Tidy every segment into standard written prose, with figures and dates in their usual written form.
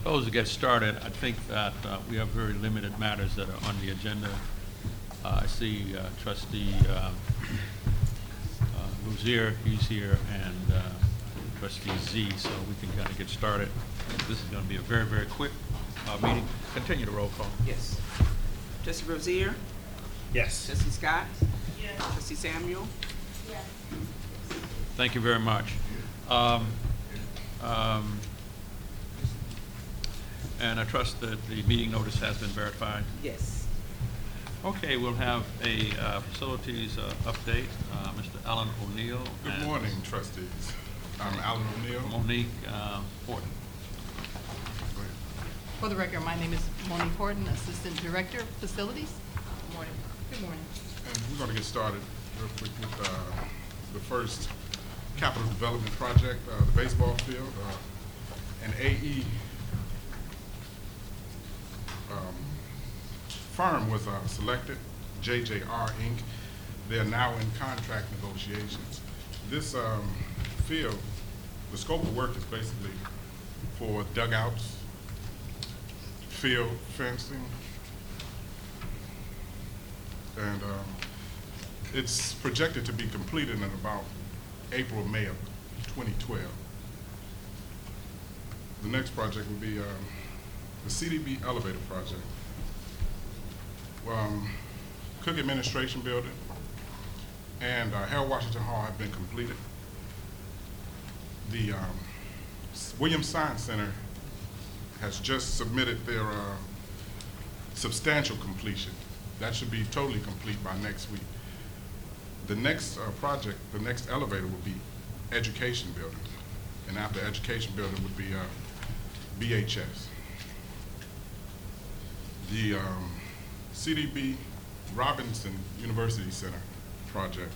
propose to get started, I think that we have very limited matters that are on the agenda. I see Trustee Rozier, he's here, and Trustee Z, so we can kind of get started. This is going to be a very, very quick meeting. Continue the roll call. Yes. Trustee Rozier? Yes. Trustee Scott? Yes. Trustee Samuel? Yes. Thank you very much. And I trust that the meeting notice has been verified. Yes. Okay, we'll have a facilities update. Mr. Alan O'Neill. Good morning, trustees. I'm Alan O'Neill. Monique Horton. Go ahead. For the record, my name is Monique Horton, Assistant Director of Facilities. Good morning. Good morning. And we're going to get started real quick with the first capital development project, the baseball field. An AE firm was selected, JJR Inc. They are now in contract negotiations. This field, the scope of work is basically for dugouts, field fencing, and it's projected to be completed in about April, May of 2012. The next project will be the CDB elevator project. Cook Administration Building and Harold Washington Hall have been completed. The Williams Science Center has just submitted their substantial completion. That should be totally complete by next week. The next project, the next elevator will be Education Building. And after Education Building would be BHS. The CDB Robinson University Center project.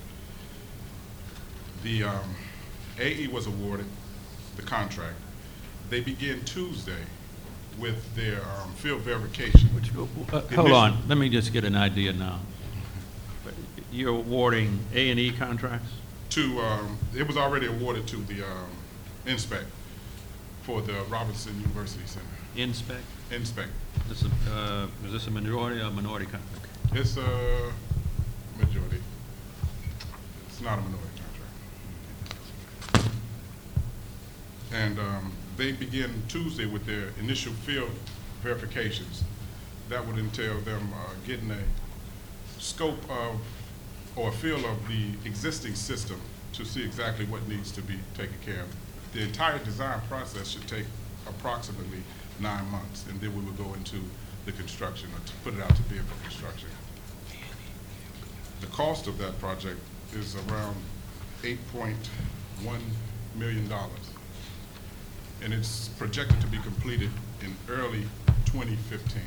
The AE was awarded the contract. They begin Tuesday with their field verification. Hold on, let me just get an idea now. You're awarding A&E contracts? It was already awarded to the INSPEC for the Robinson University Center. INSPEC? INSPEC. Is this a majority or minority contract? It's a majority. It's not a minority contract. And they begin Tuesday with their initial field verifications. That would entail them getting a scope of or a feel of the existing system to see exactly what needs to be taken care of. The entire design process should take approximately 9 months, and then we will go into the construction or to put it out to bid for construction. The cost of that project is around $8.1 million, and it's projected to be completed in early 2015.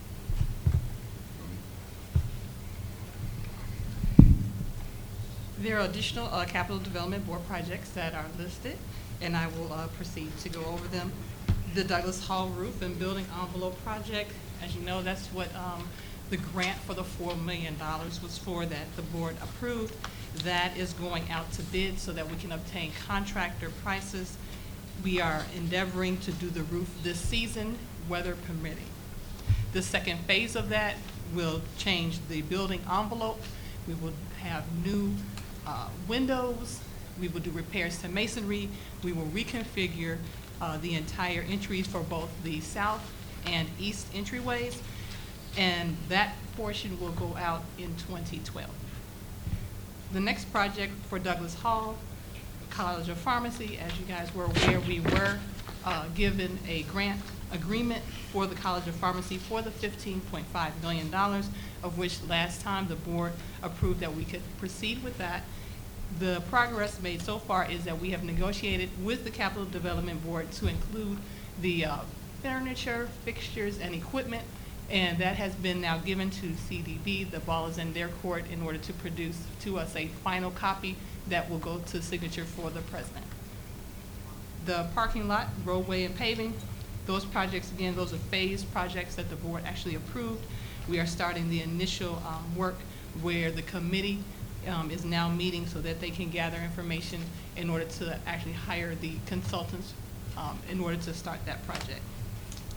There are additional capital development board projects that are listed, and I will proceed to go over them. The Douglas Hall roof and building envelope project, as you know, that's what the grant for the $4 million was for that the board approved. That is going out to bid so that we can obtain contractor prices. We are endeavoring to do the roof this season, weather permitting. The second phase of that will change the building envelope. We will have new windows. We will do repairs to masonry. We will reconfigure the entire entries for both the south and east entryways, and that portion will go out in 2012. The next project for Douglas Hall, College of Pharmacy, as you guys were aware, we were given a grant agreement for the College of Pharmacy for the $15.5 million, of which last time the board approved that we could proceed with that. The progress made so far is that we have negotiated with the Capital Development Board to include the furniture, fixtures, and equipment, and that has been now given to CDB. The ball is in their court in order to produce to us a final copy that will go to signature for the president. The parking lot, roadway, and paving, those projects, again, those are phased projects that the board actually approved. We are starting the initial work where the committee is now meeting so that they can gather information in order to actually hire the consultants in order to start that project.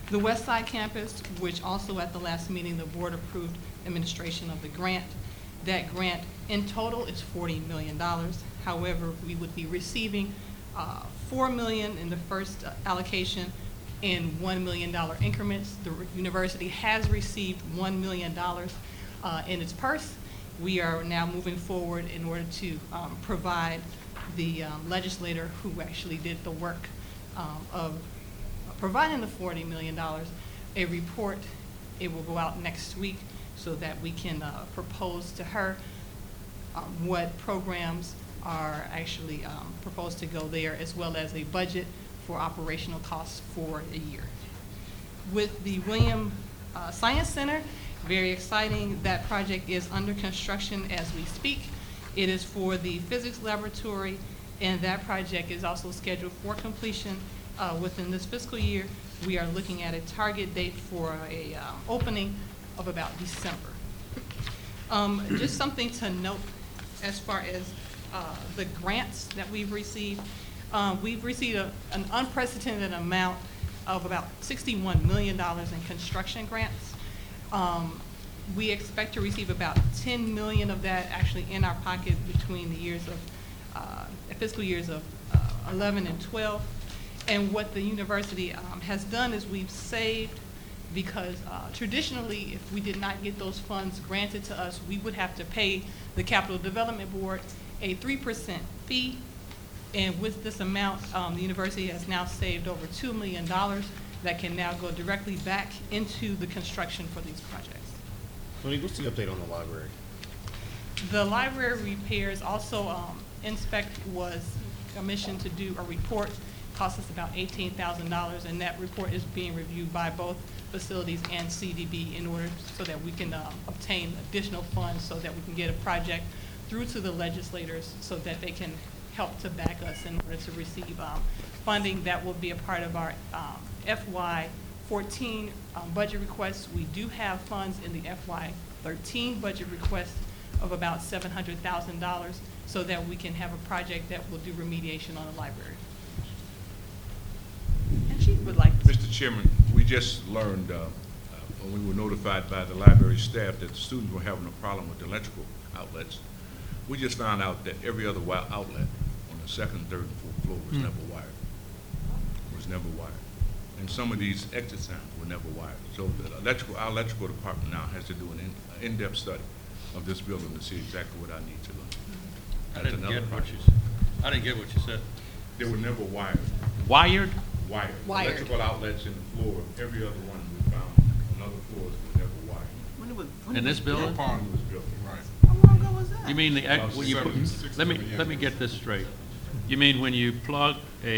The West Side Campus, which also at the last meeting, the board approved administration of the grant. That grant in total is $40 million. However, we would be receiving $4 million in the first allocation in $1 million increments. The university has received $1 million in its purse. We are now moving forward in order to provide the legislator who actually did the work of providing the $40 million a report. It will go out next week so that we can propose to her what programs are actually proposed to go there, as well as a budget for operational costs for a year. With the William Science Center, very exciting. That project is under construction as we speak. It is for the physics laboratory, and that project is also scheduled for completion within this fiscal year. We are looking at a target date for a opening of about December. Just something to note as far as the grants that we've received. We've received an unprecedented amount of about $61 million in construction grants. We expect to receive about $10 million of that actually in our pocket between the years of fiscal years of 11 and 12. And what the university has done is we've saved, because traditionally, if we did not get those funds granted to us, we would have to pay the Capital Development Board a 3% fee. And with this amount, the university has now saved over $2 million that can now go directly back into the construction for these projects. Tony, what's the update on the library? The library repairs, also Inspect was commissioned to do a report, cost us about $18,000, and that report is being reviewed by both facilities and CDB in order so that we can obtain additional funds so that we can get a project through to the legislators so that they can help to back us in order to receive funding that will be a part of our FY14 budget requests. We do have funds in the FY13 budget request of about $700,000 so that we can have a project that will do remediation on the library. And she would like to. Mr. Chairman, we just learned when we were notified by the library staff that the students were having a problem with the electrical outlets. We just found out that every other outlet on the second, third, and fourth floor was never wired. And some of these exit signs were never wired. So our electrical department now has to do an in-depth study of this building to see exactly what I need to learn. I didn't get what you said. They were never wired. Wired? Wired. Wired. Electrical outlets in the floor, every other one we found on other floors was never wired. In this building? Upon, It was built. right. How long ago was that? You mean the, About when you put- 6, let me 7 let me years. get this straight. You mean when you plug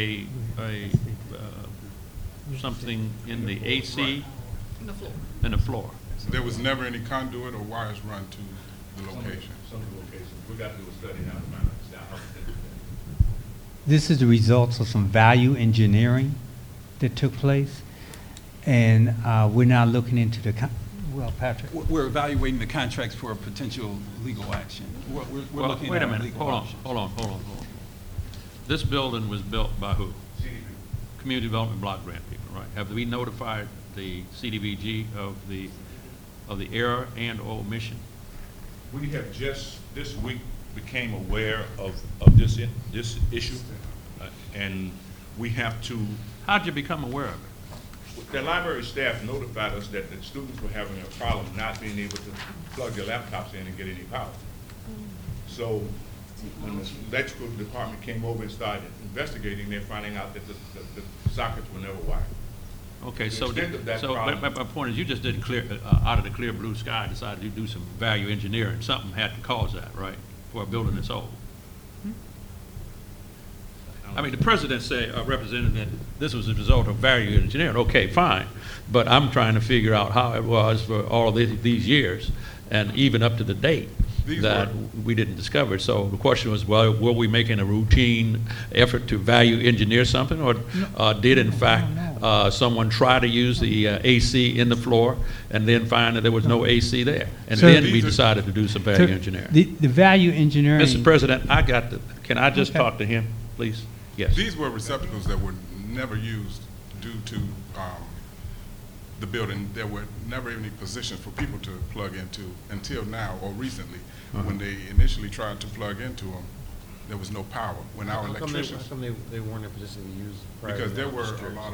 something in the AC On the floor. in the floor? There was never any conduit or wires run to the location. Some of the locations. We got to do a study now to find out how to do that. This is the results of some value engineering that took place, and we're now looking into the, well, Patrick. We're evaluating the contracts for a potential legal action. We're Well, looking wait a at minute, legal hold on, options. hold on, hold on, hold on. This building was built by who? CDB. Community Development Block Grant people, right? Have we notified the CDBG of the error and or omission? We have just this week became aware of this issue, and we have to. How'd you become aware of it? The library staff notified us that the students were having a problem not being able to plug their laptops in and get any power. So when the electrical department came over and started investigating, they're finding out that the sockets were never wired. Okay, The so, extent of that so problem- my point is, you just didn't clear, out of the clear blue sky, decided to do some value engineering. Something had to cause that, right, for a building that's old. I mean, the president said, represented that this was a result of value engineering. Okay, fine. But I'm trying to figure out how it was for all these years, and even up to the date, These that were- we didn't discover. So the question was, well, were we making a routine effort to value engineer something, or did in fact someone try to use the AC in the floor and then find that there was no AC there? And So- then we These are- decided to do some value engineering. The value engineering. Mr. President, can I just Okay. talk to him, please? Yes. These were receptacles that were never used due to the building, there were never any positions for people to plug into until now or recently. When they initially tried to plug into them, there was no power. When our How come electricians, they weren't in a position to use prior to because there that were a restriction? lot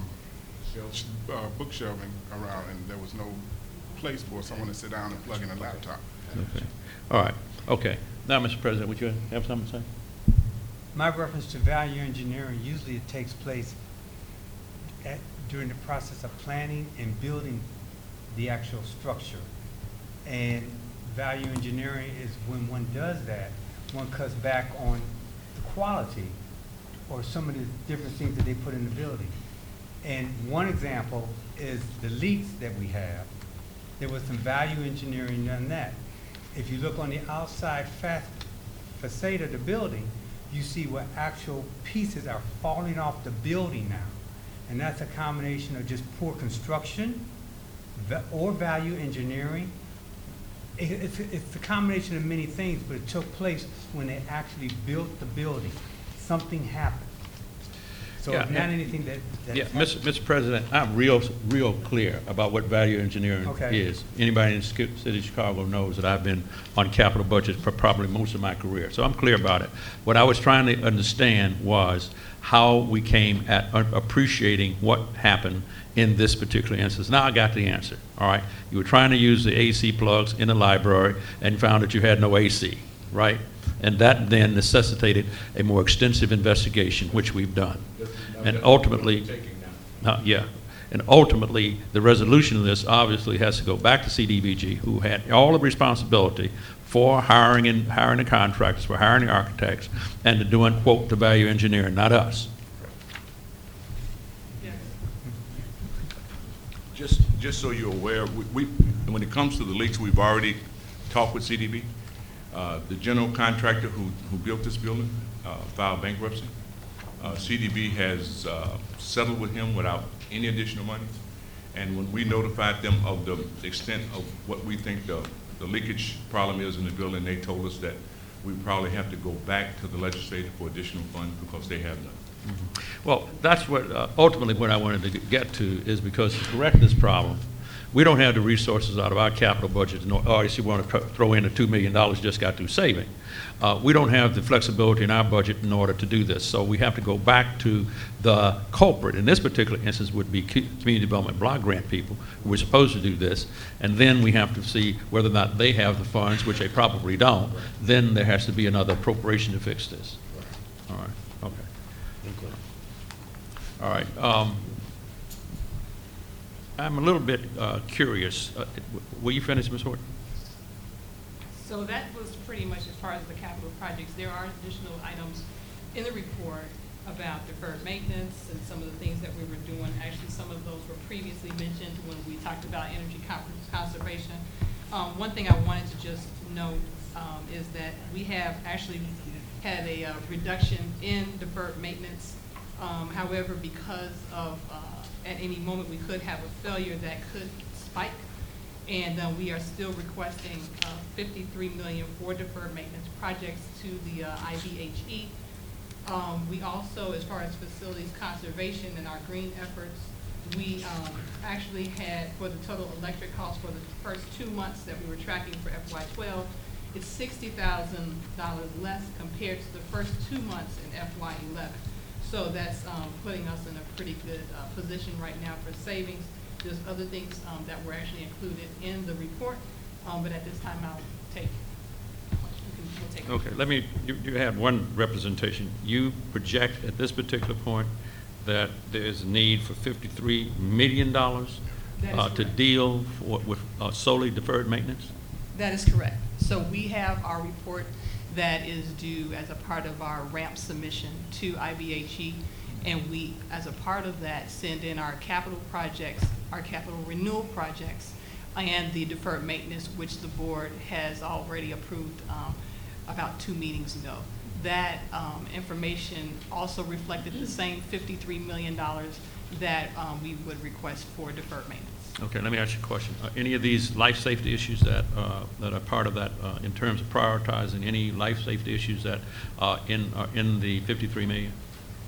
of book shelving around, and there was no place for someone to sit down and plug in a laptop. Okay. All right, okay. Now, Mr. President, would you have something to say? My reference to value engineering, usually it takes place during the process of planning and building the actual structure. And value engineering is when one does that, one cuts back on the quality or some of the different things that they put in the building. And one example is the leaks that we have. There was some value engineering done that. If you look on the outside facade of the building, you see where actual pieces are falling off the building now. And that's a combination of just poor construction or value engineering. It's a combination of many things, but it took place when they actually built the building. Something happened. So Yeah, it's not and- anything that. Yeah, Mr. President, I'm real clear about what value engineering Okay. is. Anybody in the city of Chicago knows that I've been on capital budgets for probably most of my career, so I'm clear about it. What I was trying to understand was how we came at appreciating what happened in this particular instance. Now I got the answer, all right? You were trying to use the AC plugs in the library and found that you had no AC, right? And that then necessitated a more extensive investigation, which we've done. And ultimately, and ultimately, the resolution of this obviously has to go back to CDBG, who had all the responsibility for hiring the contractors, for hiring the architects, and to doing, quote, the value engineering, not us. Just so you're aware, when it comes to the leaks, we've already talked with CDB. The general contractor who built this building filed bankruptcy. CDB has settled with him without any additional money. And when we notified them of the extent of what we think the leakage problem is in the building, they told us that we probably have to go back to the legislature for additional funds because they have none. Well, that's what, ultimately what I wanted to get to is because to correct this problem, we don't have the resources out of our capital budget, or if you want to throw in the $2 million just got through saving. We don't have the flexibility in our budget in order to do this. So we have to go back to the culprit. In this particular instance would be Community Development Block Grant people who were supposed to do this. And then we have to see whether or not they have the funds, which they probably don't. Then there has to be another appropriation to fix this. All right, okay. All right. I'm a little bit curious. Will you finish, Ms. Horton? So that was pretty much as far as the capital projects. There are additional items in the report about deferred maintenance and some of the things that we were doing. Actually, some of those were previously mentioned when we talked about energy conservation. One thing I wanted to just note is that we have actually had a reduction in deferred maintenance. However, because of at any moment we could have a failure that could spike, and we are still requesting $53 million for deferred maintenance projects to the IBHE. We also, as far as facilities conservation and our green efforts, we actually had, for the total electric cost for the first 2 months that we were tracking for FY12, it's $60,000 less compared to the first 2 months in FY11. So that's putting us in a pretty good position right now for savings. There's other things that were actually included in the report, but at this time I'll take. We'll take Okay, let me, you had one representation. You project at this particular point that there's a need for $53 million to correct. deal with solely deferred maintenance? That is correct. So we have our report that is due as a part of our RAMP submission to IBHE, and we, as a part of that, send in our capital projects, our capital renewal projects, and the deferred maintenance, which the board has already approved about 2 meetings ago. That information also reflected the same $53 million that we would request for deferred maintenance. Okay, let me ask you a question. Any of these life safety issues that are part of that, in terms of prioritizing any life safety issues that are in the $53 million?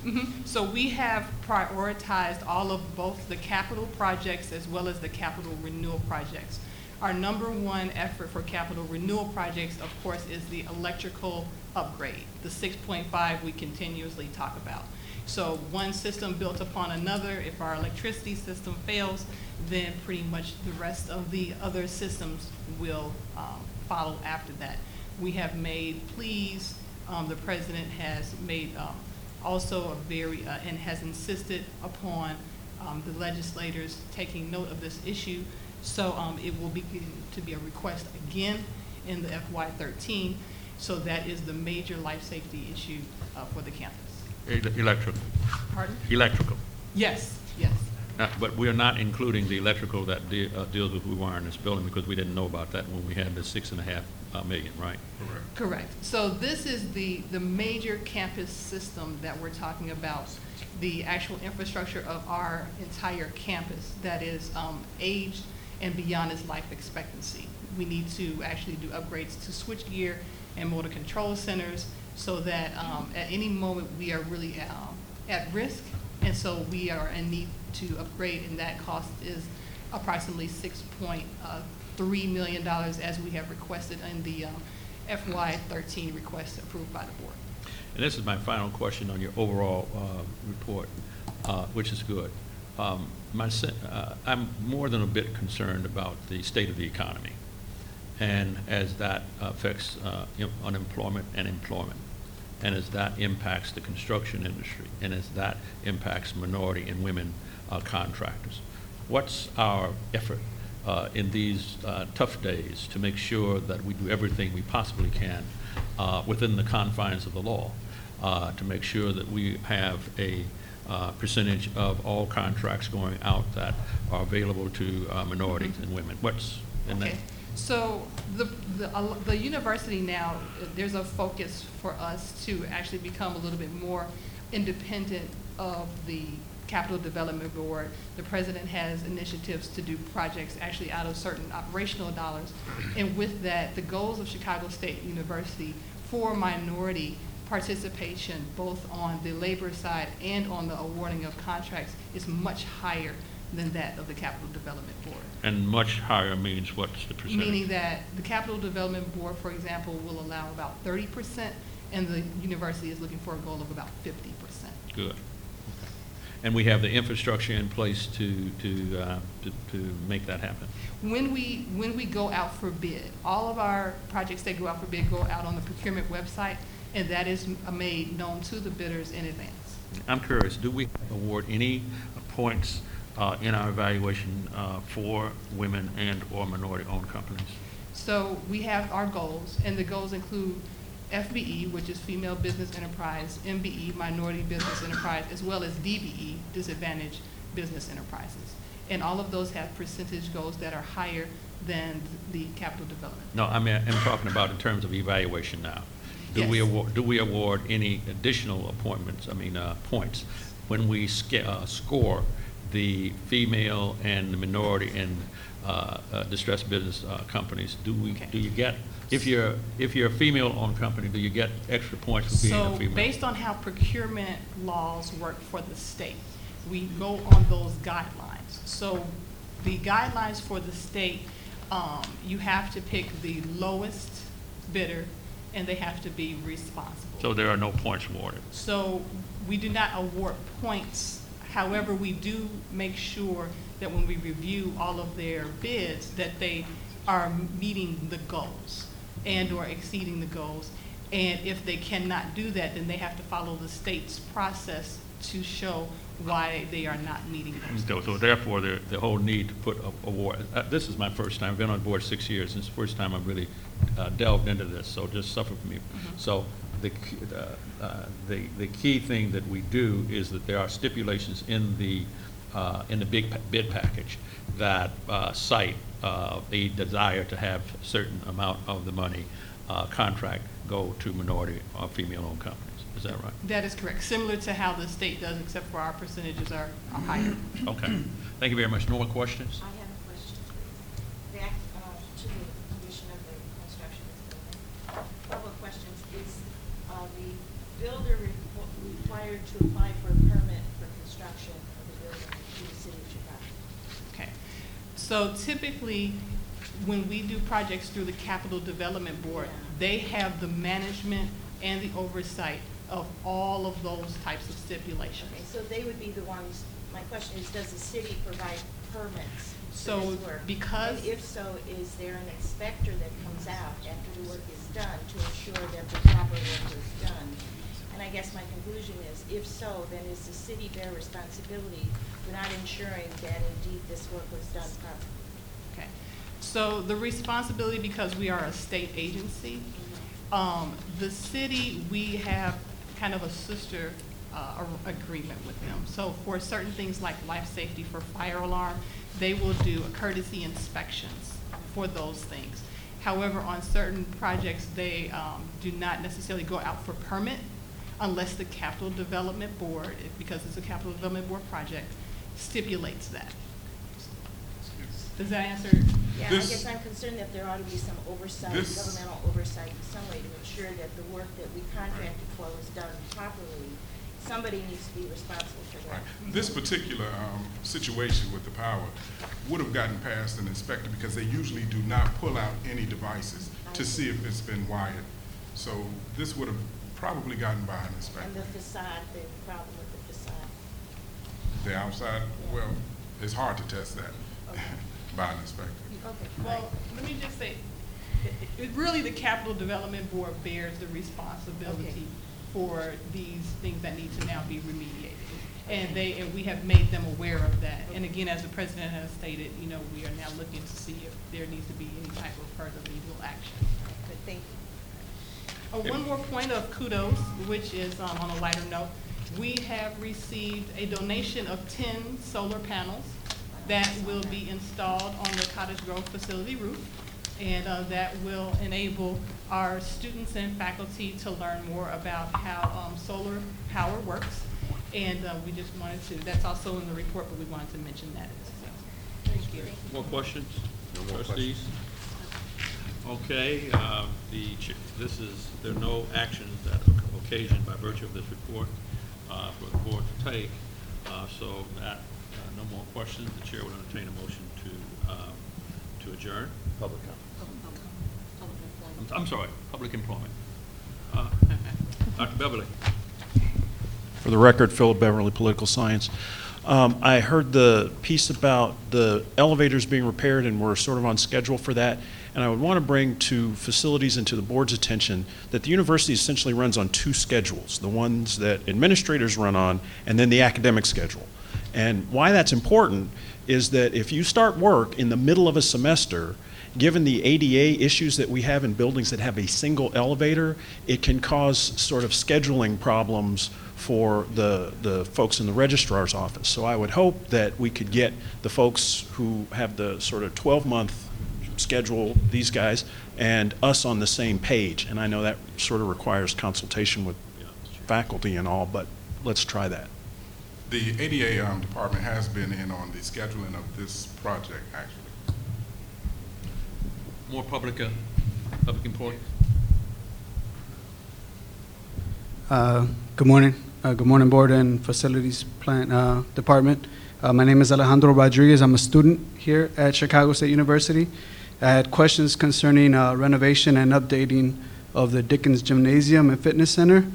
So we have prioritized all of both the capital projects as well as the capital renewal projects. Our number one effort for capital renewal projects, of course, is the electrical upgrade, the 6.5 we continuously talk about. So one system built upon another. If our electricity system fails, then pretty much the rest of the other systems will follow after that. We have made pleas. The president has made also a very, and has insisted upon the legislators taking note of this issue. So it will begin to be a request again in the FY13. So that is the major life safety issue for the campus. Electrical. Pardon? Electrical. Yes, yes. But we are not including the electrical that deals with who are in this building, because we didn't know about that when we had the $6.5 million, right? Correct. Correct. So this is the major campus system that we're talking about, the actual infrastructure of our entire campus that is aged and beyond its life expectancy. We need to actually do upgrades to switchgear and motor control centers so that at any moment we are really at risk, and so we are in need to upgrade, and that cost is approximately $6.3 million as we have requested in the FY13 request approved by the board. And this is my final question on your overall report, which is good. I'm more than a bit concerned about the state of the economy, and as that affects unemployment and employment, and as that impacts the construction industry, and as that impacts minority and women contractors. What's our effort in these tough days to make sure that we do everything we possibly can within the confines of the law to make sure that we have a percentage of all contracts going out that are available to minorities and women? What's in that? Okay. So the university now, there's a focus for us to actually become a little bit more independent of the Capital Development Board. The president has initiatives to do projects actually out of certain operational dollars. And with that, the goals of Chicago State University for minority participation, both on the labor side and on the awarding of contracts, is much higher than that of the Capital Development Board. And much higher means what's the percentage? Meaning that the Capital Development Board, for example, will allow about 30%, and the university is looking for a goal of about 50%. Good. Okay. And we have the infrastructure in place to make that happen. When we go out for bid, all of our projects that go out for bid go out on the procurement website, and that is made known to the bidders in advance. I'm curious, do we award any points in our evaluation for women and or minority-owned companies? So we have our goals, and the goals include FBE, which is Female Business Enterprise, MBE, Minority Business Enterprise, as well as DBE, Disadvantaged Business Enterprises. And all of those have percentage goals that are higher than the capital development. No, I'm talking about in terms of evaluation now. Do we award any additional points when we score the female and the minority and distressed business companies? Do you get, if you're a female-owned company, do you get extra points for being a female? So based on how procurement laws work for the state, we go on those guidelines. So the guidelines for the state, you have to pick the lowest bidder, and they have to be responsible. So there are no points awarded. So we do not award points. However, we do make sure that when we review all of their bids, that they are meeting the goals and or exceeding the goals. And if they cannot do that, then they have to follow the state's process to show why they are not meeting those. So therefore, the whole need to put award. This is my first time. I've been on board 6 years. This is the first time I've really delved into this. So just suffer from me. Mm-hmm. So the key thing that we do is that there are stipulations in the big bid package that cite a desire to have a certain amount of the money contract go to minority or female-owned companies. Is that right? That is correct. Similar to how the state does, except for our percentages are higher. Okay. Thank you very much. No more questions? I have a question. Back to the condition of the construction of the building. A couple of questions. Is the builder required to apply for a permit for construction of the building through the city of Chicago? Okay. So typically, when we do projects through the Capital Development Board, they have the management and the oversight of all of those types of stipulations. Okay, so they would be the ones, my question is, does the city provide permits for So this work? because- And if so, is there an inspector that comes out after the work is done to ensure that the proper work is done? And I guess my conclusion is, if so, then is the city bear responsibility for not ensuring that indeed this work was done properly? Okay. So the responsibility, because we are a state agency, the city, we have kind of a sister agreement with them. So for certain things like life safety for fire alarm, they will do courtesy inspections for those things. However, on certain projects, they do not necessarily go out for permit unless the Capital Development Board, because it's a Capital Development Board project, stipulates that. Does that answer? Yeah, I This- guess I'm concerned that there ought to be some oversight, This- governmental oversight in some way to ensure that the work that we contracted for was done properly. Somebody needs to be responsible for that. Right. This particular situation with the power would have gotten past an inspector because they usually do not pull out any devices to see if it's been wired. So this would have probably gotten by an And inspector. the facade, the problem with the facade. The outside, well, it's hard to test that by an inspector. Okay. Well, let me just say, it really, the Capital Development Board bears the responsibility for these things that need to now be remediated. And we have made them aware of that. And again, as the president has stated, you know, we are now looking to see if there needs to be any type of further legal action. Good, thank you. One more point of kudos, which is on a lighter note. We have received a donation of 10 solar panels that will be installed on the Cottage Grove facility roof. And that will enable our students and faculty to learn more about how solar power works. And we just wanted to, that's also in the report, but we wanted to mention that. So, thank you. More questions? No more Trustees? Okay, there are no actions that are occasioned by virtue of this report for the board to take. So that, no more questions. The chair would entertain a motion to adjourn. Public comment. I'm sorry, public employment. Dr. Beverly. For the record, Philip Beverly, Political Science. I heard the piece about the elevators being repaired, and we're sort of on schedule for that. And I would want to bring to facilities and to the board's attention that the university essentially runs on two schedules, the ones that administrators run on, and then the academic schedule. And why that's important is that if you start work in the middle of a semester, given the ADA issues that we have in buildings that have a single elevator, it can cause sort of scheduling problems for the folks in the registrar's office. So I would hope that we could get the folks who have the sort of 12-month schedule, these guys, and us on the same page. And I know that sort of requires consultation with faculty and all, but let's try that. The ADA department has been in on the scheduling of this project, actually. More public employment. Good morning. Good morning, Board and Facilities Plan Department. My name is Alejandro Rodriguez. I'm a student here at Chicago State University. I had questions concerning renovation and updating of the Dickens Gymnasium and Fitness Center,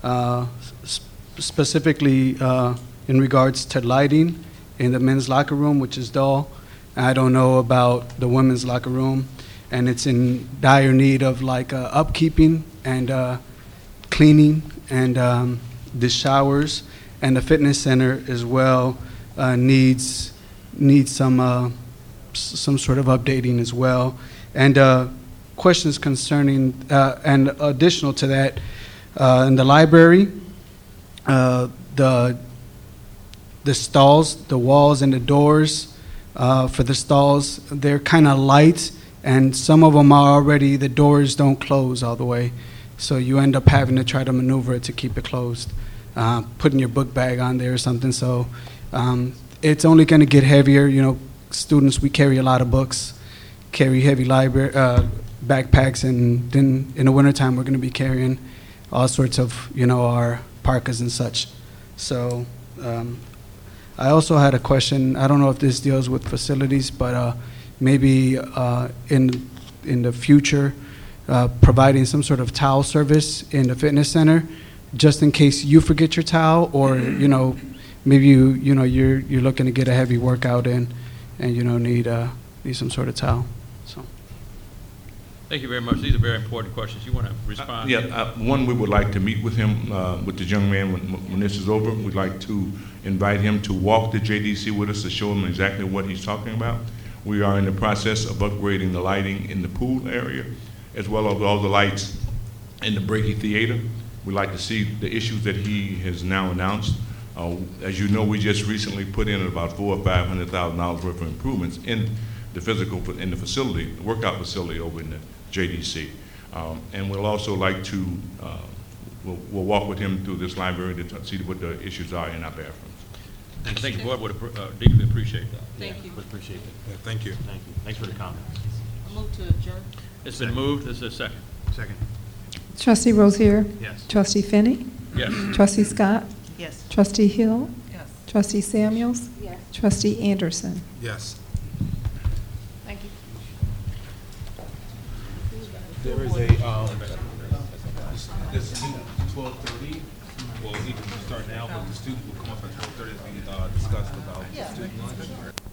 specifically in regards to lighting in the men's locker room, which is dull. I don't know about the women's locker room, and it's in dire need of like upkeeping and cleaning, and the showers and the fitness center as well needs some sort of updating as well. And questions concerning and additional to that, in the library, the stalls, the walls and the doors for the stalls, they're kind of light, and some of them are already, the doors don't close all the way. So you end up having to try to maneuver it to keep it closed, putting your book bag on there or something. So it's only going to get heavier. You know, students, we carry a lot of books, carry heavy library backpacks, and then in the wintertime we're going to be carrying all sorts of, you know, our parkas and such. So I also had a question. I don't know if this deals with facilities, but maybe in the future, providing some sort of towel service in the fitness center, just in case you forget your towel, or maybe you're looking to get a heavy workout in, and need some sort of towel. So. Thank you very much. These are very important questions. You want to respond? One, we would like to meet with him, with the young man when this is over. We'd like to invite him to walk the JDC with us to show him exactly what he's talking about. We are in the process of upgrading the lighting in the pool area, as well as all the lights in the Brady Theater. We'd like to see the issues that he has now announced. As you know, we just recently put in about $400,000 or $500,000 worth of improvements in the in the facility, the workout facility over in the JDC. And we'll also like to, we'll walk with him through this library to see what the issues are in our bathrooms. I think the board would deeply appreciate that. Thank you. Would appreciate it. Yeah, thank you. Thank you. Thanks for the comments. I'll move to adjourn. It's been moved. Is there a second? Second. Trustee Rozier? Yes. Trustee Finney? Yes. Trustee Scott? Yes. Trustee Hill? Yes. Trustee Samuels? Yes. Trustee Anderson? Yes. Thank you. There is a, this is 12:30. Well, we can start now, but the students will come up at 12:30 as we discussed about the student lunch.